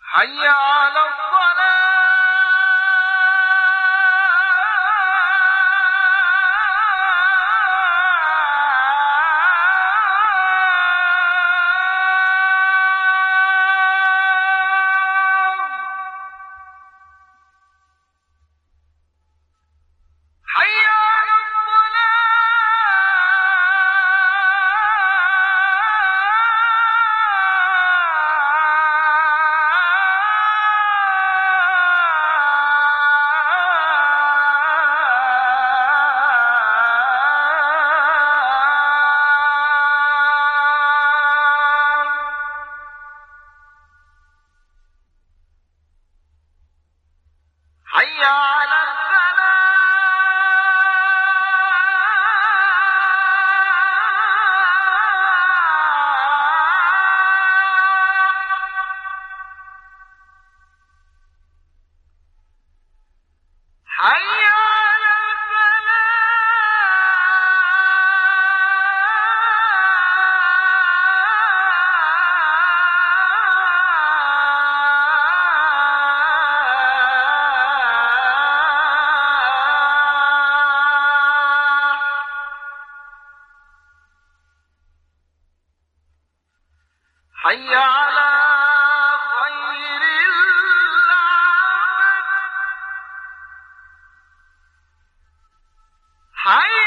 حي على الصلاة حي على خير العمل حي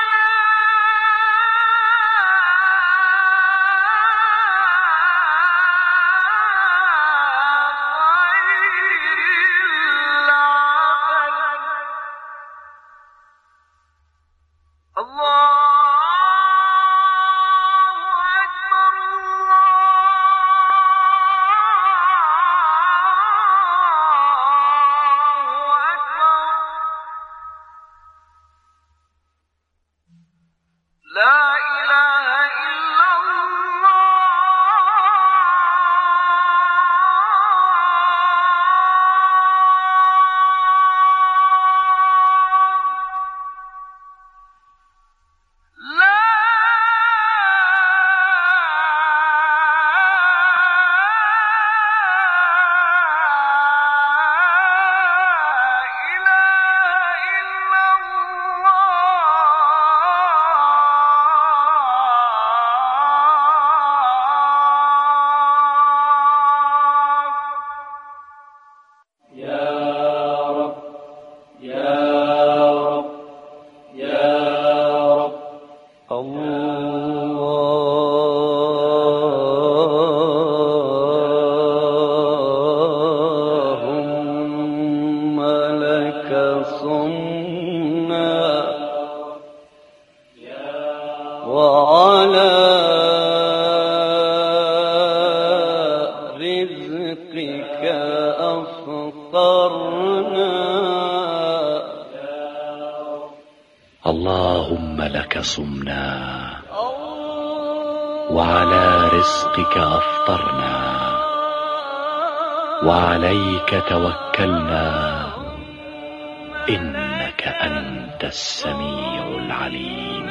وعلى رزقك أفطرنا. اللهم لك صمنا وعلى رزقك أفطرنا وعليك توكلنا إنك أنت السميع العليم.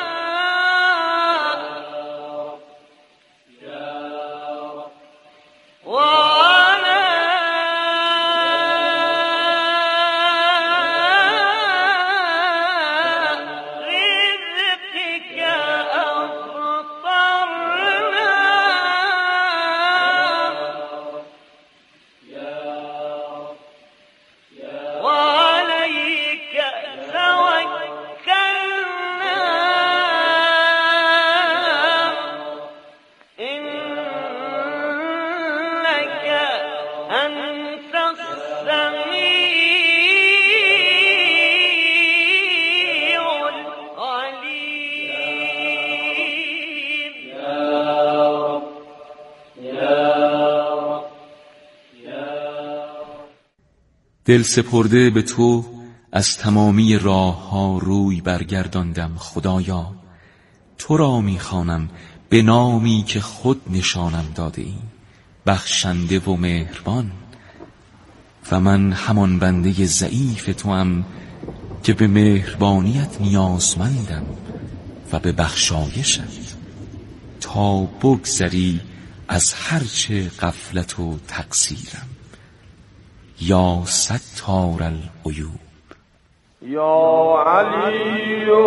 دل سپرده به تو از تمامی راه ها روی برگرداندم. خدایا تو را میخوانم به نامی که خود نشانم داده ای، بخشنده و مهربان. و من همان بنده ضعیف توام که به مهربانیت نیازمندم و به بخشایشت، تا بگذری از هرچه غفلت و تقصیرم. یا ستار العیوب. یا علی یا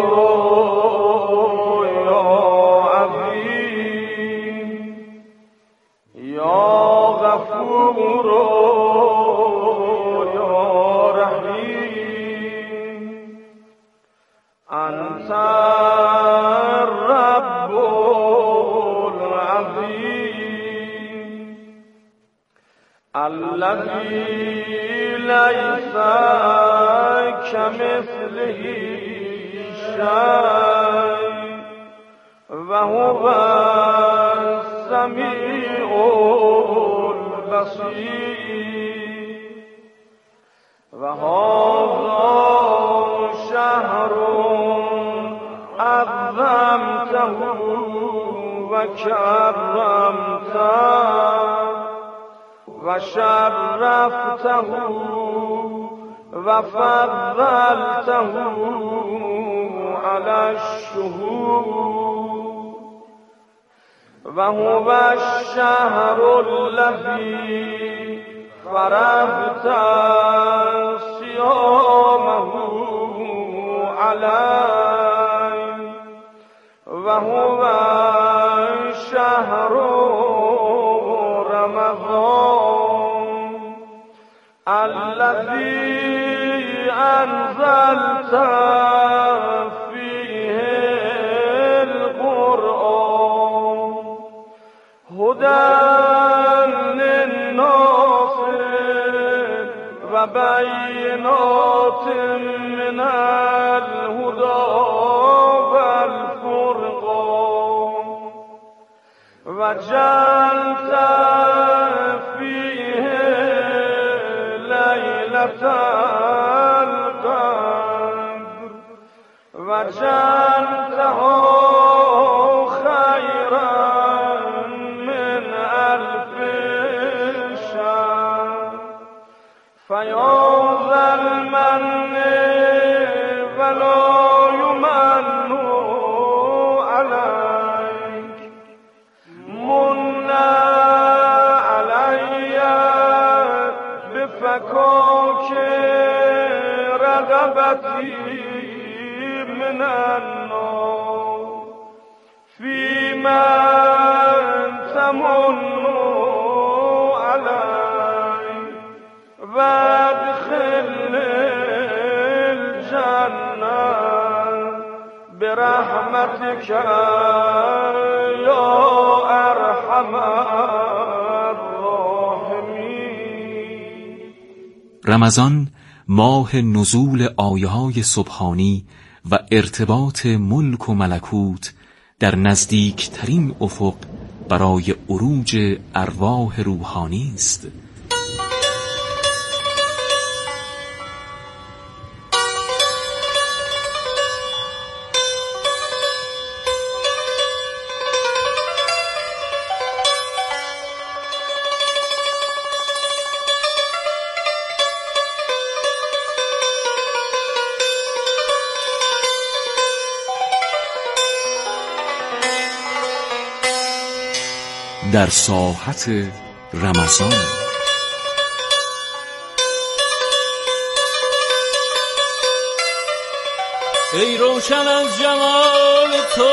عظیم یا غفور یا رحیم انت الرب العظیم الذی لیس كمثله شيء وهو السميع البصير وهذا شهر عظمته وكرمته وشرفته وفضلته على الشهور وهو الشهر الذي فرضت صيامه عليه وهو شهر رمضان الذي أنزلت فيه القرآن هدى للناس وبينات من الهدى والفرقان وجعلت فيه ليلة وجعلته خيرا من 1000 شهر فيا ذا المن ولا يمن عليك من علي بفكاك رغبتي من النار فيما تمن علي وادخل الجنة برحمتك يا أرحم الراحمين. رمضان ماه نزول آیه‌های سبحانی و ارتباط ملک و ملکوت در نزدیکترین افق برای عروج ارواح روحانی است. در ساحت رمضان ای روشن از جمال تو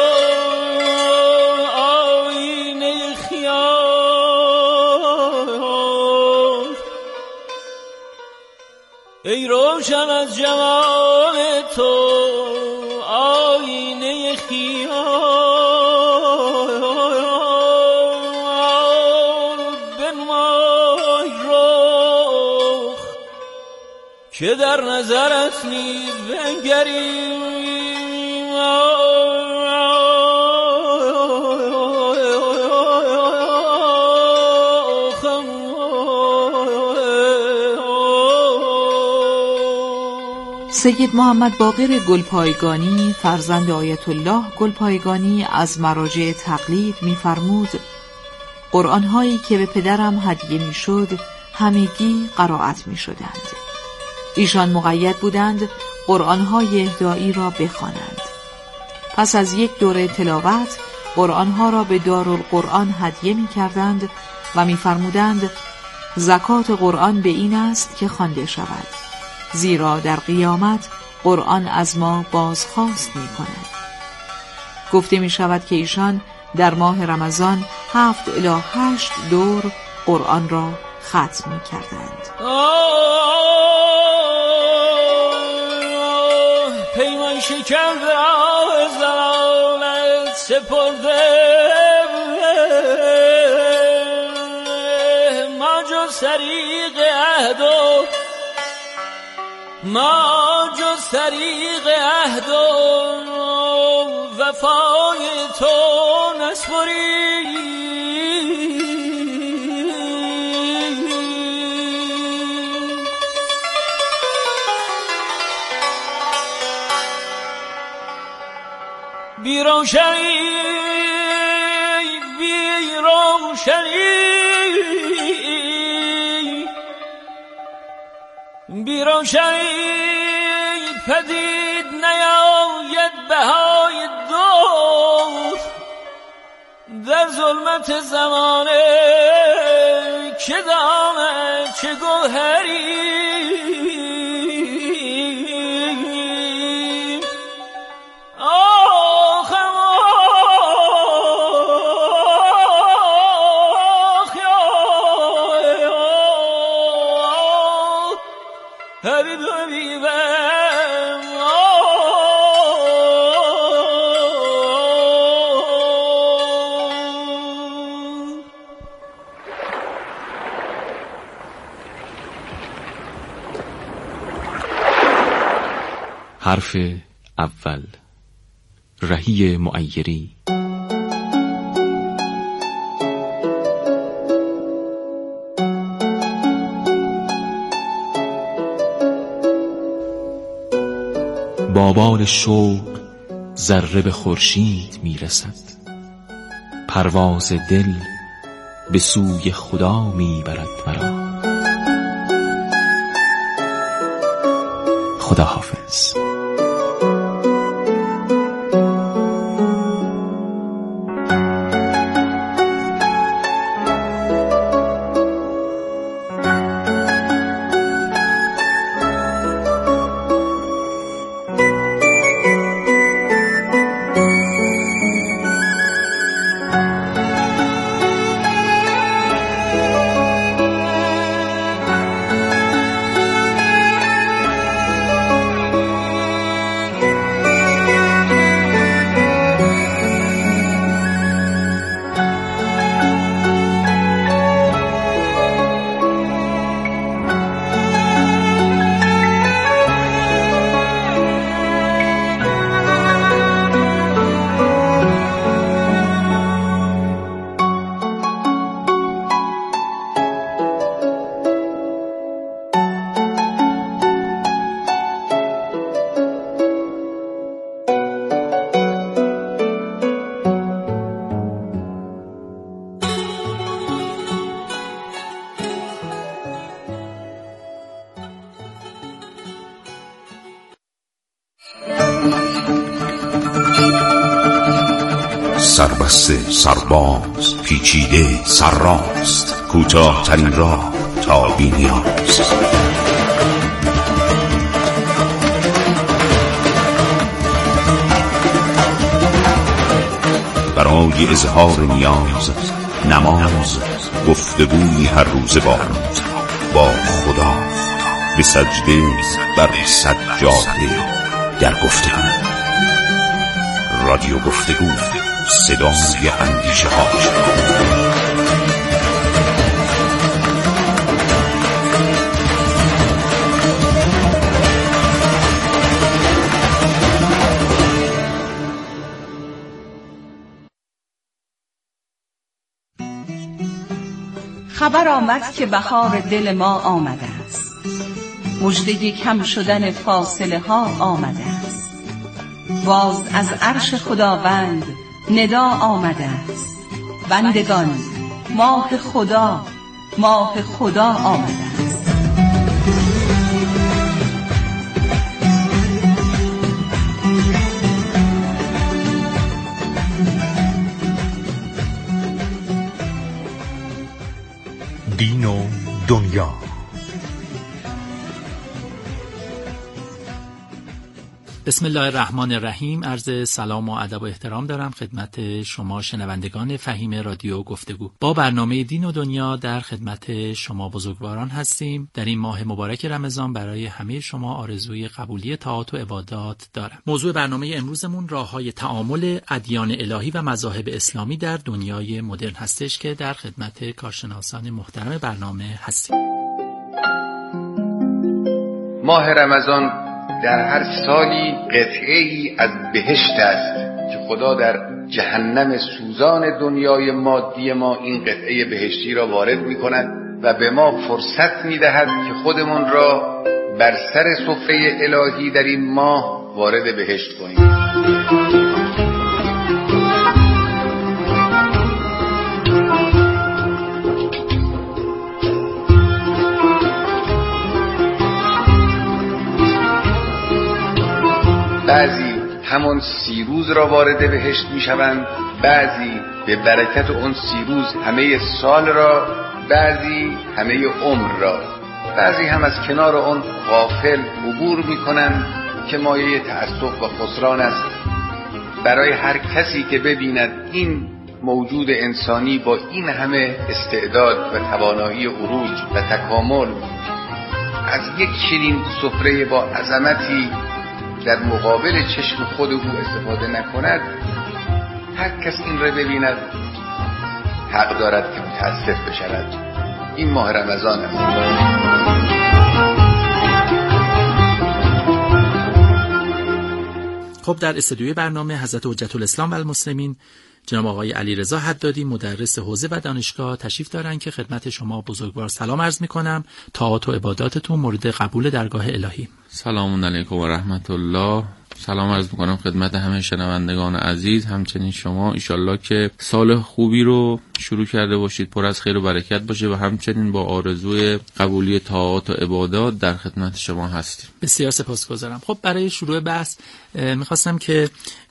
آینه خیال، ای روشن از جمال تو آینه خیال، که در نظرت نیز بنگریم سید محمد باقر گلپایگانی فرزند آیت الله گلپایگانی از مراجع تقلید می‌فرمود قرآن‌هایی که به پدرم هدیه می‌شد همگی قرائت می‌شدند. ایشان مقید بودند قرآن‌های اهدایی را بخوانند. پس از یک دوره تلاوت قرآنها را به دارالقرآن هدیه می کردند و می فرمودند زکات قرآن به این است که خوانده شود، زیرا در قیامت قرآن از ما بازخواست می کند. گفته می شود که ایشان در ماه رمضان 7 الی 8 دور قرآن را ختم می کردند. پیمان شکرده از ضلالت سپرده ما جز طریق عهد و وفای تو نسپریم. بیروشنی پدید نیاید بهای دوست در ظلمت زمانه که داند چه گوهری حرف اول، رهی معیری. با بال شوق ذره به خورشید میرسد، پرواز دل به سوی خدا میبرد مرا. خدا حافظ. سربسته، سرباز، پیچیده، سرراست، کوتاه‌ترین راه تا بی‌نیاز. برای اظهار نیاز، نماز، گفتگوی هر روزه با خدا، به سجده بر سجاده در گفتگو. رادیو گفتگو، صدای اندیشه ها. خبر آمد که بهار دل ما آمده است، مژده کم شدن فاصله ها آمده است. باز از عرش خداوند ندا آمده است، بندگان ماه خدا آمده است. دین و دنیا. بسم الله الرحمن الرحیم. عرض سلام و ادب و احترام دارم خدمت شما شنوندگان فهیم رادیو گفتگو. با برنامه دین و دنیا در خدمت شما بزرگواران هستیم. در این ماه مبارک رمضان برای همه شما آرزوی قبولی طاعات و عبادات دارم. موضوع برنامه امروزمون راههای تعامل ادیان الهی و مذاهب اسلامی در دنیای مدرن هستش که در خدمت کارشناسان محترم برنامه هستیم. ماه رمضان در هر سالی قطعه‌ای از بهشت است که خدا در جهنم سوزان دنیای مادی ما این قطعه بهشتی را وارد می‌کند و به ما فرصت می‌دهد که خودمون را بر سر سفره الهی در این ماه وارد بهشت کنیم. بعضی همون 30 روز را وارد بهشت می شوند، بعضی به برکت اون 30 روز همه سال را، بعضی همه عمر را، بعضی هم از کنار اون غافل عبور می کنند که مایه تأسف و خسران است برای هر کسی که ببیند این موجود انسانی با این همه استعداد و توانایی عروج و تکامل از یک چنین سفره با عظمتی در مقابل چشم خود او استفاده نکند، هر کس این را ببیند حق دارد که متاسف بشود. این ماه رمضان است. خب در استودیوی برنامه حضرت حجت الاسلام و المسلمین جناب آقای علیرضا حدادی مدرس حوزه و دانشگاه تشریف دارن که خدمت شما بزرگوار سلام عرض میکنم. طاعات و عباداتتون مورد قبول درگاه الهی. سلام علیکم و رحمت الله. سلام عرض میکنم خدمت همه شنوندگان عزیز، همچنین شما. ایشالله که سال خوبی رو شروع کرده باشید، پر از خیر و برکت باشه و همچنین با آرزوی قبولی طاعات و عبادات در خدمت شما هستیم. بسیار سپاسگزارم. خب برای شروع بحث میخواستم که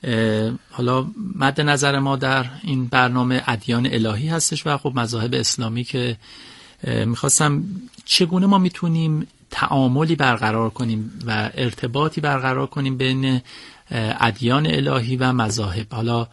حالا مد نظر ما در این برنامه ادیان الهی هستش و خب مذاهب اسلامی که میخواستم چگونه ما میتونیم تعاملی برقرار کنیم و ارتباطی برقرار کنیم بین ادیان الهی و مذاهب. حالا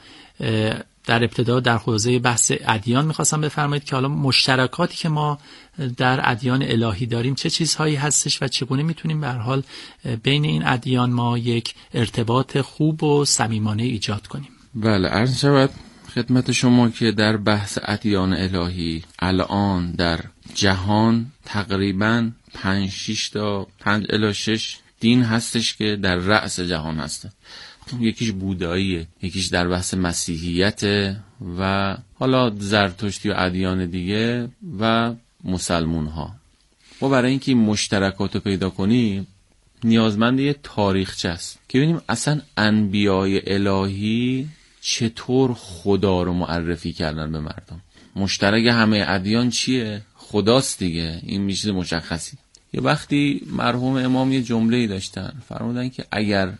در ابتدا در حوزه بحث ادیان میخواستم بفرمایید که حالا مشترکاتی که ما در ادیان الهی داریم چه چیزهایی هستش و چگونه میتونیم به هر حال بین این ادیان ما یک ارتباط خوب و صمیمانه ایجاد کنیم. بله، عرض شود خدمت شما که در بحث ادیان الهی الان در جهان تقریباً 5 الی 6 دین هستش که در رأس جهان هستن. یکیش بوداییه، یکیش در بحث مسیحیت و حالا زرتشتی و ادیان دیگه و مسلمون ها. ما برای اینکه این مشترکات رو پیدا کنیم نیازمند یه تاریخچه است که ببینیم اصلا انبیای الهی چطور خدا رو معرفی کردن به مردم. مشترک همه ادیان چیه؟ خداست دیگه. این میشه مشخصی. یه وقتی مرحوم امام یه جمله‌ای داشتن، فرمودن که اگر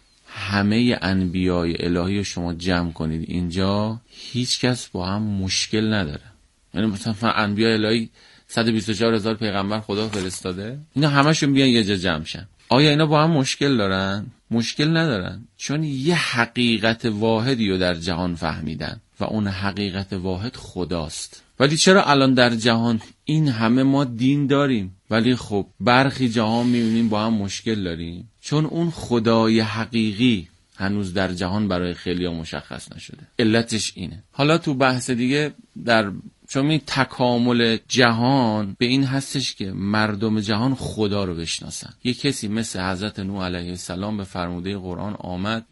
همه انبیای الهی رو شما جمع کنید اینجا، هیچ کس با هم مشکل نداره. یعنی مثلا انبیای الهی 124,000 پیغمبر خدا فرستاده، اینا همشون بیان یه جا جمع شن. آیا اینا با هم مشکل دارن؟ مشکل ندارن، چون یه حقیقت واحدی رو در جهان فهمیدن و اون حقیقت واحد خداست. ولی چرا الان در جهان این همه ما دین داریم ولی خب برخی جهان میبینیم با هم مشکل داریم؟ چون اون خدای حقیقی هنوز در جهان برای خیلی‌ها مشخص نشده. علتش اینه. حالا تو بحث دیگه چون این تکامل جهان به این هستش که مردم جهان خدا رو بشناسن. یه کسی مثل حضرت نوح علیه السلام به فرموده قرآن آمد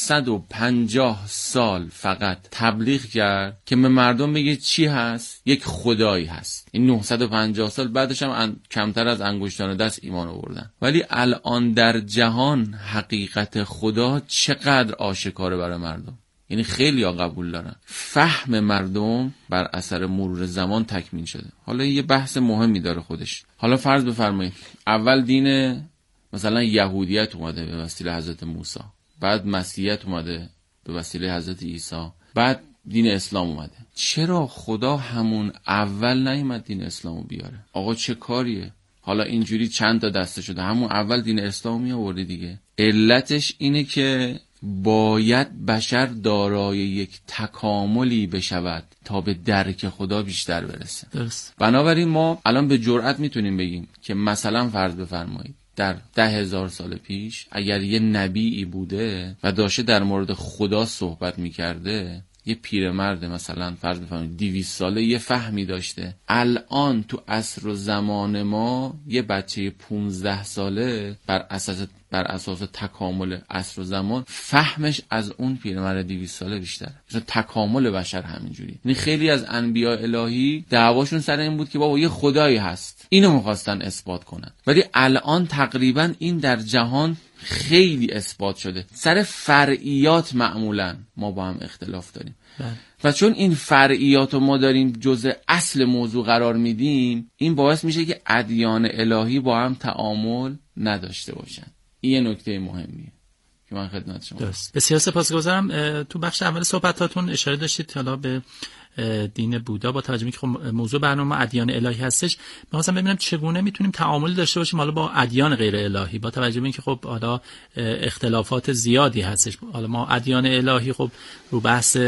950 سال فقط تبلیغ کرد که به مردم بگه چی هست؟ یک خدایی هست. این 950 سال بعدش هم کمتر از انگشتان دست ایمان آوردن. ولی الان در جهان حقیقت خدا چقدر آشکاره برای مردم. یعنی خیلی ها قبول دارن. فهم مردم بر اثر مرور زمان تکمیل شده. حالا یه بحث مهمی داره خودش. حالا فرض بفرمایید اول دین مثلا یهودیت اومده به وسیله حضرت موسی، بعد مسیحیت اومده به وسیله حضرت عیسی، بعد دین اسلام اومده. چرا خدا همون اول نیومد دین اسلامو بیاره؟ آقا چه کاریه؟ حالا اینجوری چند تا دسته شده، همون اول دین اسلام می آورده دیگه. علتش اینه که باید بشر دارای یک تکاملی بشود تا به درک خدا بیشتر برسه. درست. بنابراین ما الان به جرئت میتونیم بگیم که مثلا فرض بفرمایید در 10,000 سال پیش اگر یه نبیی بوده و داشته در مورد خدا صحبت میکرده، یه پیرمرد مثلا فرض بفرمایید 200 ساله یه فهمی داشته، الان تو عصر و زمان ما یه بچه 15 ساله بر اساس تکامل عصر و زمان فهمش از اون پیرمرد 200 ساله بیشتره. مثلا تکامل بشر همینجوری. یعنی خیلی از انبیاء الهی دعواشون سر این بود که بابا یه خدایی هست، اینو می‌خواستن اثبات کنن، ولی الان تقریبا این در جهان خیلی اثبات شده. سر فرعیات معمولا ما با هم اختلاف داریم و چون این فرعیات رو ما داریم جزء اصل موضوع قرار میدیم، این باعث میشه که ادیان الهی با هم تعامل نداشته باشن. این یه نکته مهمیه که من خدمت شما. درست. بسیار سپاسگزارم. تو بخش اول صحبتاتون اشاره داشتید حالا به دین بودا، با توجه به اینکه خب موضوع برنامه ادیان الهی هستش، می‌خواستم ببینم چگونه میتونیم تعامل داشته باشیم حالا با ادیان غیر الهی، با توجه به اینکه خب حالا اختلافات زیادی هستش. حالا ما ادیان الهی خب رو بحث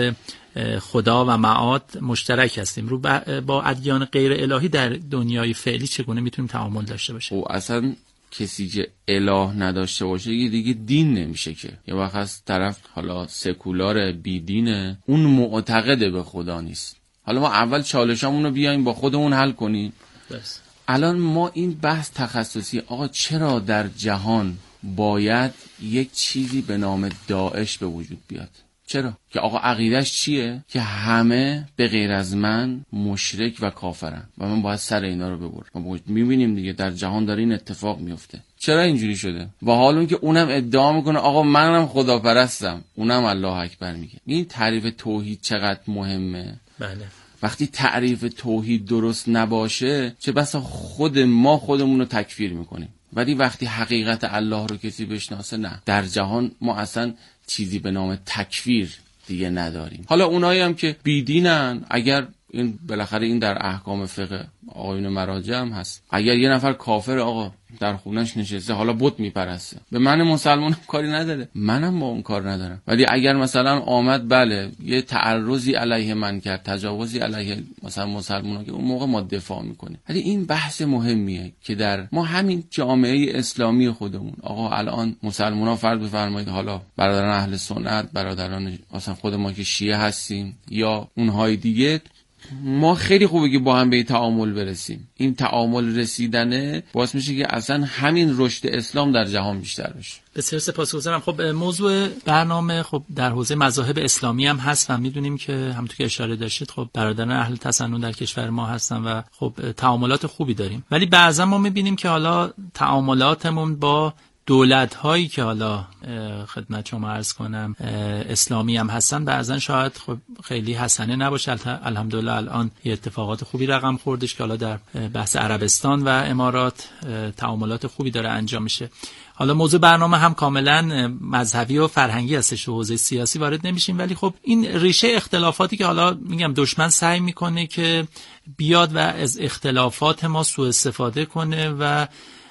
خدا و معاد مشترک هستیم، رو با ادیان غیر الهی در دنیای فعلی چگونه میتونیم تعامل داشته باشیم؟ او اصلا کسی که اله نداشته باشه یه دیگه دین نمیشه که. یه وقت از طرف حالا سکولار بی دینه، اون معتقد به خدا نیست. حالا ما اول چالشامون رو بیایم با خودمون حل کنیم. بس. الان ما این بحث تخصصی، آقا چرا در جهان باید یک چیزی به نام داعش به وجود بیاد؟ چرا؟ که آقا عقیدش چیه؟ که همه به غیر از من مشرک و کافرن و من باید سر اینا رو ببرم. ما میبینیم دیگه در جهان داره این اتفاق میفته. چرا اینجوری شده؟ و حال اون که اونم ادعا میکنه آقا منم خداپرستم، اونم الله اکبر میگه. این تعریف توحید چقدر مهمه. بله. وقتی تعریف توحید درست نباشه، چه بسا خودمون رو تکفیر میکنیم. ولی وقتی حقیقت الله رو کسی بشناسه، نه، در جهان ما اصلا چیزی به نام تکفیر دیگه نداریم. حالا اونایی هم که بیدینن، اگر این بالاخره این در احکام فقه آقایون مراجع هم هست، اگر یه نفر کافر آقا در خونش نشسته حالا بت میپرسته، به من مسلمان کاری نداره، منم با اون کار ندارم. ولی اگر مثلا آمد بله یه تعرضی علیه من کرد، تجاوزی علیه مثلا مسلمان‌ها، که اون موقع ما دفاع میکنیم. ولی این بحث مهمیه که در ما همین جامعه اسلامی خودمون، آقا الان مسلمان‌ها فرض بفرمایید حالا برادران اهل سنت، برادران مثلا خود ما که شیعه هستیم یا اونهای دیگه، ما خیلی خوبه که با هم به تعامل برسیم. این تعامل رسیدنه باعث میشه که اصلا همین رشد اسلام در جهان بیشتر بشه. بسیار سپاسگزارم. خب موضوع برنامه خب در حوزه مذاهب اسلامی هم هست و میدونیم که همونطور که اشاره داشتید خب برادران اهل تسنن در کشور ما هستن و خب تعاملات خوبی داریم. ولی بعضا ما میبینیم که حالا تعاملاتمون با دولت هایی که حالا خدمت شما عرض کنم اسلامی هم هستن بعضا شاید خب خیلی حسنه نباشه. الحمدلله الان یه اتفاقات خوبی رقم خوردش که حالا در بحث عربستان و امارات تعاملات خوبی داره انجام میشه. حالا موضوع برنامه هم کاملا مذهبی و فرهنگی هستش، تو حوزه سیاسی وارد نمیشیم، ولی خب این ریشه اختلافاتی که حالا میگم دشمن سعی میکنه که بیاد و از اختلافات ما سوء استفاده کنه و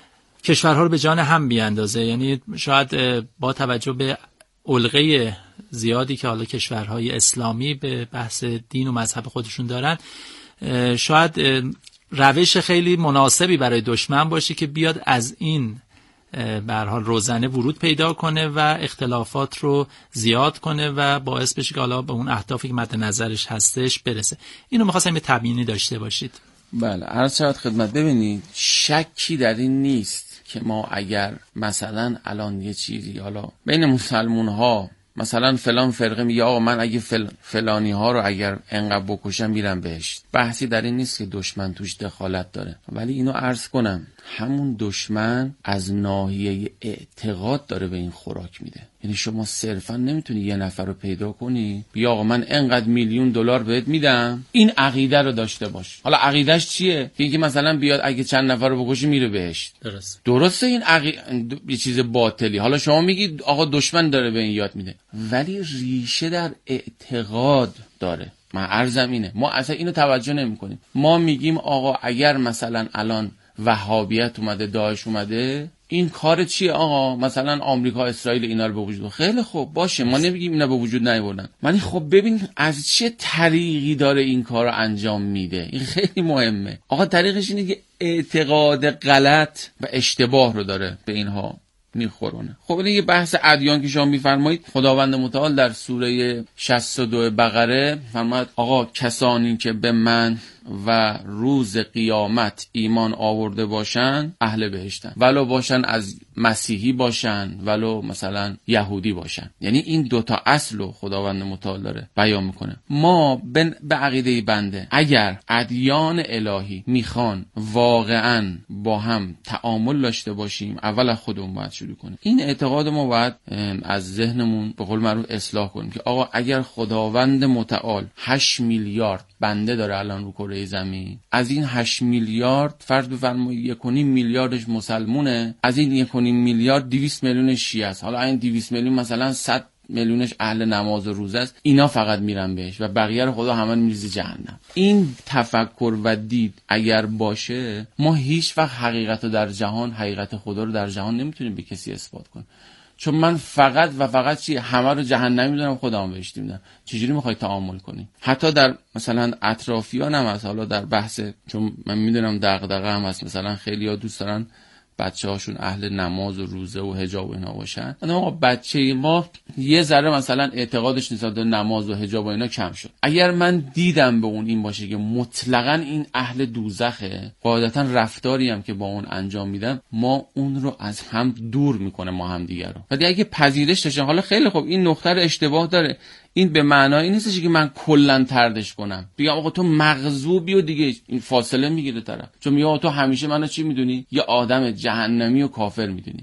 کشورها رو به جان هم بیاندازه. یعنی شاید با توجه به علقه زیادی که حالا کشورهای اسلامی به بحث دین و مذهب خودشون دارن، شاید روش خیلی مناسبی برای دشمن باشه که بیاد از این به هر حال روزنه ورود پیدا کنه و اختلافات رو زیاد کنه و باعث بشه که حالا به اون اهدافی که مد نظرش هستش برسه. اینو می‌خواستم یه تبیینی داشته باشید. بله، عرض شود خدمت. ببینید شکی در این نیست که ما اگر مثلا الان یه چیزی حالا بین مسلمون ها مثلا فلان فرقه میگه آقا من اگه فلانی ها رو اگر انقدر بکشم میرم بهشت، بحثی در این نیست که دشمن توش دخالت داره. ولی اینو عرض کنم همون دشمن از ناحیه اعتقاد داره به این خوراک میده. یعنی شما صرفا نمیتونی یه نفر رو پیدا کنی بیا آقا من انقدر میلیون دلار بهت میدم این عقیده رو داشته باش. حالا عقیدهش چیه؟ اینکه مثلا بیاد اگه چند نفر رو بکشی میره بهشت. درسته این یه چیز باطلی. حالا شما میگید آقا دشمن داره به این یاد میده، ولی ریشه در اعتقاد داره. من عرضم اینه، ما اصلا اینو توجه نمی‌کنیم. ما میگیم آقا اگر مثلا الان وهابیت اومده، داعش اومده، این کار چیه آقا؟ مثلا آمریکا، اسرائیل اینا رو به وجود. خیلی خوب باشه، ما نمیگیم اینا به وجود نیاوردن، ولی خب ببین از چه طریقی داره این کار رو انجام میده. این خیلی مهمه. آقا طریقش اینه که اعتقاد غلط و اشتباه رو داره به اینها میخورونه. خب این یه بحث ادیان که شما میفرمایید، خداوند متعال در سوره 62 بقره فرماید آقا کسانی که به من و روز قیامت ایمان آورده باشن اهل بهشتن، ولو باشن از مسیحی باشن ولو مثلا یهودی باشن. یعنی این دوتا اصل رو خداوند متعال داره بیان میکنه. ما به عقیده بنده اگر ادیان الهی میخوان واقعا با هم تعامل داشته باشیم، اول خودمون باید شروع کنیم. این اعتقاد ما باید از ذهنمون به قول معروف اصلاح کنیم که آقا اگر خداوند متعال 8 میلیارد بنده داره الان رو کره زمین، از این 8 میلیارد فرض بفرمایید 1.5 میلیاردش مسلمونه، از این 1.5 میلیارد 200 میلیون شیعه است. حالا این 200 میلیون مثلا 100 میلیونش اهل نماز و روزه است، اینا فقط میرن بهش و بقیه رو خدا همه میریزه جهنم. این تفکر و دید اگر باشه، ما هیچ وقت حقیقت رو در جهان، حقیقت خدا رو در جهان نمیتونیم به کسی اثبات کنیم. چون من فقط و فقط همه رو جهنمی میدونم، خودم بهشتی میدونم. چجوری میخوای تعامل کنی؟ حتی در مثلا اطرافیان هم هست، حالا در بحث، چون من میدونم دغدغه هم هست، مثلا خیلی‌ها دوست دارن بچه‌هاشون اهل نماز و روزه و حجاب و اینا باشن. اما بچه ما یه ذره مثلا اعتقادش نسبت به نماز و حجاب و اینا کم شد. اگر من دیدم به اون این باشه که مطلقاً این اهل دوزخه، قاعدتاً رفتاری هم که با اون انجام میدم، ما اون رو از هم دور میکنه، ما هم دیگر رو. ولی اگه پذیرش داشتن، حالا خیلی خوب این نقطه رو اشتباه داره، این به معنای نیستش که من کلا طردش کنم، بگم آقا تو مغضوبی و دیگه این فاصله میگیره طرف، چون میگه آقا تو همیشه منو چی میدونی؟ یه آدم جهنمی و کافر میدونی.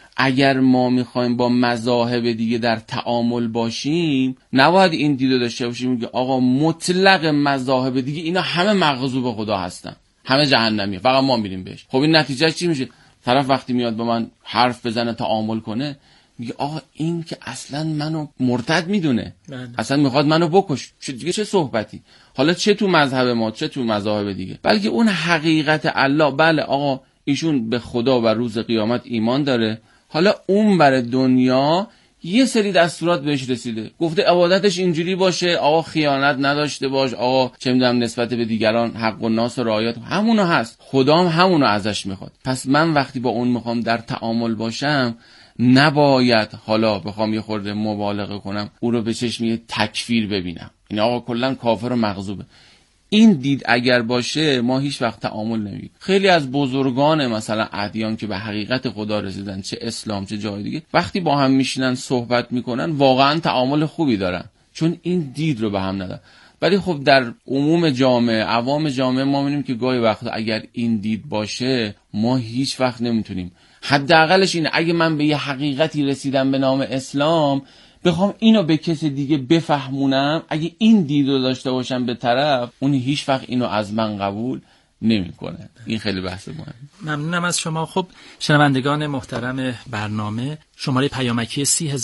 اگر ما میخوایم با مذاهب دیگه در تعامل باشیم، نباید این دیدو داشته باشیم که آقا مطلق مذاهب دیگه اینا همه مغضوب خدا هستن، همه جهنمی، فقط ما میریم بهش. خب این نتیجه چی میشه؟ طرف وقتی میاد با من حرف بزنه، تعامل کنه، میگه آقا این که اصلا منو مرتد میدونه، اصلا میخواد منو بکش. دیگه چه صحبتی؟ حالا چه تو مذهب ما، چه تو مذاهب دیگه، بلکه اون حقیقت الله. بله آقا ایشون به خدا و روز قیامت ایمان داره، حالا اون بر دنیا یه سری دستورات بهش رسیده، گفته عبادتش اینجوری باشه، آقا خیانت نداشته باش، آقا چه میدونم نسبت به دیگران حق و ناس و رعایت، همونو هست، خدا هم همونو ازش میخواد. پس من وقتی با اون میخوام در تعامل باشم، نباید حالا بخوام یه خورده مبالغه کنم، او رو به چشم تکفیر ببینم، این آقا کلا کافر و مغضوبه. این دید اگر باشه، ما هیچ وقت تعامل نمیگیم. خیلی از بزرگان مثلا ادیان که به حقیقت خدا رسیدن، چه اسلام چه جای دیگه، وقتی با هم میشینن صحبت میکنن، واقعا تعامل خوبی دارن، چون این دید رو به هم ندارن. ولی خب در عموم جامعه، عوام جامعه، ما میبینیم که گاهی وقتا اگر این دید باشه، ما هیچ وقت نمیتونیم. حداقلش اینه اگه من به یه حقیقتی رسیدم به نام اسلام، بخوام اینو به کسی دیگه بفهمونم، اگه این دید رو داشته باشم به طرف، اون هیچ وقت اینو از من قبول نمیکنه. این خیلی بحث مهمه. ممنونم از شما. خب شنوندگان محترم برنامه، شماره پیامکی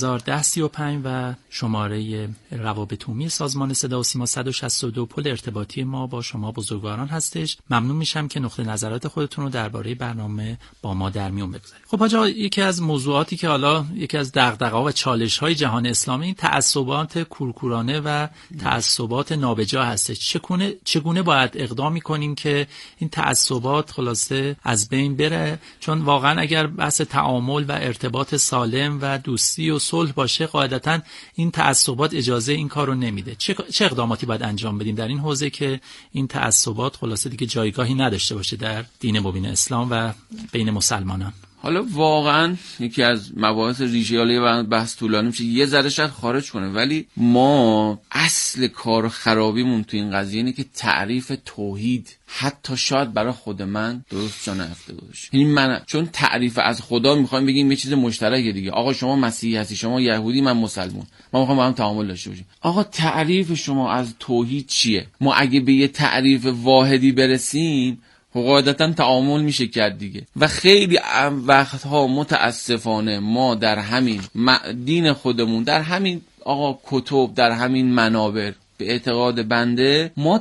301035 و شماره روابط عمومی سازمان صدا و سیما 162 پل ارتباطی ما با شما بزرگواران هستش. ممنون میشم که نقطه نظرات خودتون رو درباره برنامه با ما در میون بگذارید. خب حاجا، یکی از موضوعاتی که حالا یکی از دغدغه‌ها و چالش‌های جهان اسلامی، این تعصبات کورکورانه و تعصبات نابجا هستش. چگونه باید اقدام کنیم که این تعصبات خلاصه از بین بره؟ چون واقعا اگر بحث تعامل و ارتباط سالم و دوستی و صلح باشه، قاعدتاً این تعصبات اجازه این کارو نمیده. چه اقداماتی باید انجام بدیم در این حوزه که این تعصبات خلاصه دیگه جایگاهی نداشته باشه در دین مبین اسلام و بین مسلمانان؟ حالا واقعا یکی از مباحث ریشه‌ای و بحث طولانی میشه، یه ذره شاید خارج کنه، ولی ما اصل کار و خرابیمون تو این قضیه اینه که تعریف توحید حتی شاید برای خود من درست جا نیفتاده باشه. یعنی من چون تعریف از خدا میخوایم بگیم یه چیز مشترکه دیگه، آقا شما مسیحی هستی، شما یهودی، من مسلمان، ما میخوایم با هم تعامل داشته باشیم. آقا تعریف شما از توحید چیه؟ ما اگه به یه تعریف واحدی برسیم، قاعدتا تعامل میشه کرد دیگه. و خیلی وقتها متاسفانه ما در همین دین خودمون، در همین آقا کتب، در همین منابر، به اعتقاد بنده ما